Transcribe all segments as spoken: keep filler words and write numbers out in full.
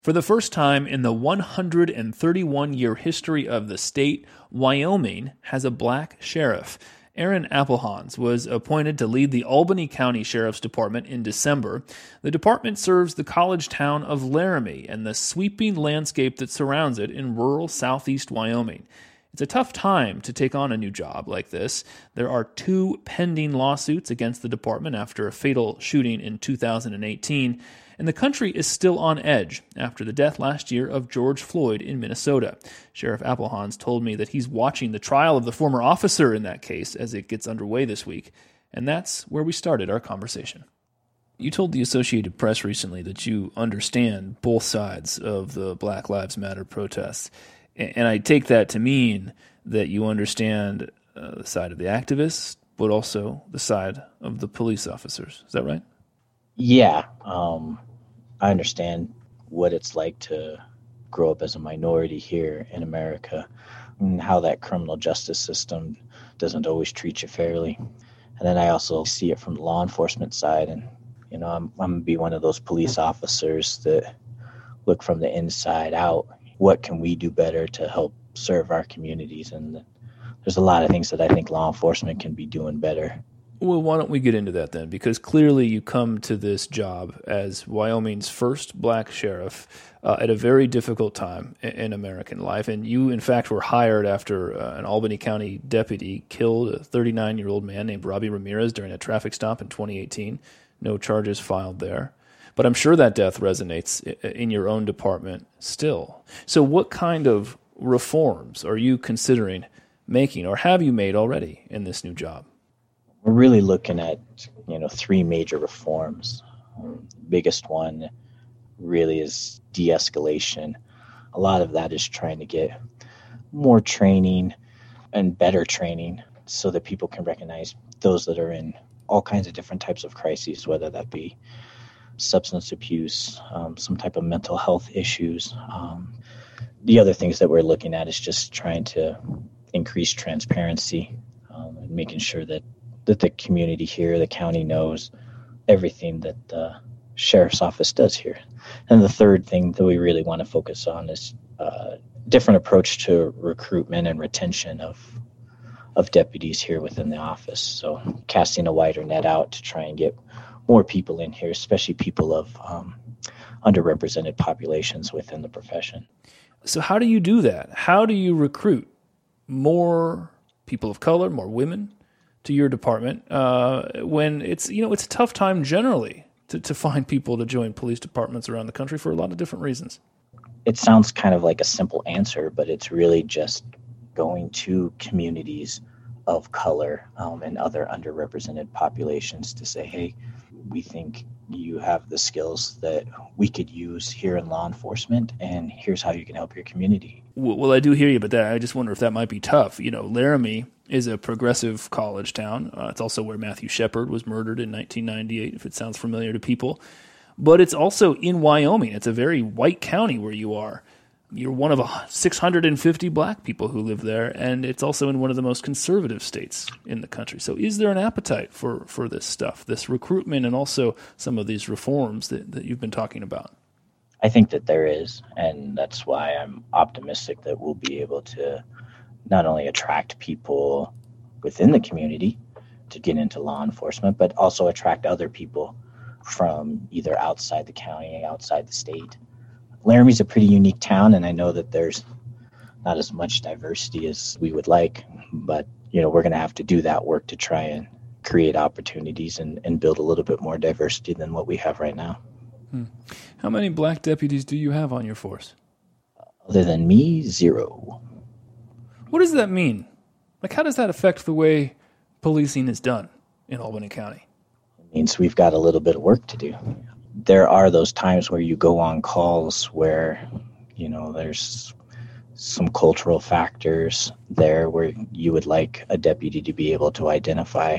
For the first time in the one hundred thirty-one year history of the state, Wyoming has a black sheriff. Aaron Applehans was appointed to lead the Albany County Sheriff's Department in December. The department serves the college town of Laramie and the sweeping landscape that surrounds it in rural southeast Wyoming. It's a tough time to take on a new job like this. There are two pending lawsuits against the department after a fatal shooting in two thousand eighteen, and the country is still on edge after the death last year of George Floyd in Minnesota. Sheriff Applehans told me that he's watching the trial of the former officer in that case as it gets underway this week, and that's where we started our conversation. You told the Associated Press recently that you understand both sides of the Black Lives Matter protests, and I take that to mean that you understand uh, the side of the activists, but also the side of the police officers. Is that right? Yeah. Um, I understand what it's like to grow up as a minority here in America and how that criminal justice system doesn't always treat you fairly. And then I also see it from the law enforcement side. And, you know, I'm, I'm going to be one of those police officers that look from the inside out. What can we do better to help serve our communities? And there's a lot of things that I think law enforcement can be doing better. Well, why don't we get into that then? Because clearly you come to this job as Wyoming's first black sheriff uh, at a very difficult time in, in American life. And you, in fact, were hired after uh, an Albany County deputy killed a thirty-nine-year-old man named Robbie Ramirez during a traffic stop in twenty eighteen. No charges filed there. But I'm sure that death resonates in your own department still. So what kind of reforms are you considering making, or have you made already in this new job? We're really looking at, you know, three major reforms. Um, the biggest one really is de-escalation. A lot of that is trying to get more training and better training so that people can recognize those that are in all kinds of different types of crises, whether that be substance abuse, um, some type of mental health issues. Um, the other things that we're looking at is just trying to increase transparency um, and making sure that that the community here, the county, knows everything that the sheriff's office does here. And the third thing that we really want to focus on is a different approach to recruitment and retention of of deputies here within the office. So casting a wider net out to try and get more people in here, especially people of um, underrepresented populations within the profession. So how do you do that? How do you recruit more people of color, more women to your department uh, when it's, you know, it's a tough time generally to, to find people to join police departments around the country for a lot of different reasons? It sounds kind of like a simple answer, but it's really just going to communities of color um, and other underrepresented populations to say, hey, we think you have the skills that we could use here in law enforcement, and here's how you can help your community. Well, I do hear you, but that, I just wonder if that might be tough. You know, Laramie is a progressive college town. Uh, it's also where Matthew Shepard was murdered in nineteen ninety-eight, if it sounds familiar to people. But it's also in Wyoming. It's a very white county where you are. You're one of six hundred fifty black people who live there, and it's also in one of the most conservative states in the country. So is there an appetite for, for this stuff, this recruitment, and also some of these reforms that, that you've been talking about? I think that there is, and that's why I'm optimistic that we'll be able to not only attract people within the community to get into law enforcement, but also attract other people from either outside the county, outside the state. Laramie's a pretty unique town, and I know that there's not as much diversity as we would like, but, you know, we're going to have to do that work to try and create opportunities and, and build a little bit more diversity than what we have right now. Hmm. How many black deputies do you have on your force? Other than me, zero. What does that mean? Like, how does that affect the way policing is done in Albany County? It means we've got a little bit of work to do. There are those times where you go on calls where, you know, there's some cultural factors there where you would like a deputy to be able to identify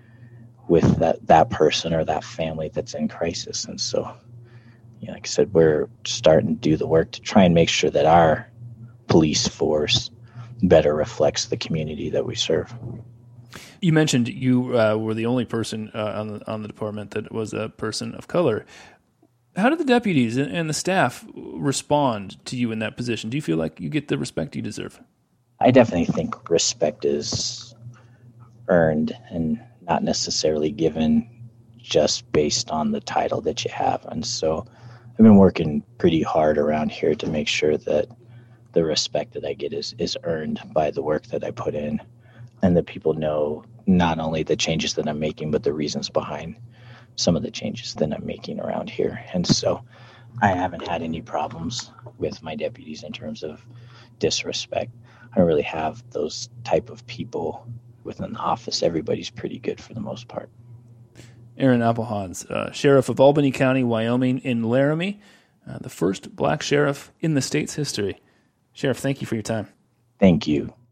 with that, that person or that family that's in crisis. And so, you know, like I said, we're starting to do the work to try and make sure that our police force better reflects the community that we serve. You mentioned you uh, were the only person uh, on the on the department that was a person of color. How do the deputies and the staff respond to you in that position? Do you feel like you get the respect you deserve? I definitely think respect is earned and not necessarily given just based on the title that you have. And so I've been working pretty hard around here to make sure that the respect that I get is, is earned by the work that I put in, and that people know not only the changes that I'm making, but the reasons behind some of the changes that I'm making around here. And so I haven't had any problems with my deputies in terms of disrespect. I don't really have those type of people within the office. Everybody's pretty good for the most part. Aaron Appelhans, uh, Sheriff of Albany County, Wyoming, in Laramie, uh, the first black sheriff in the state's history. Sheriff, thank you for your time. Thank you.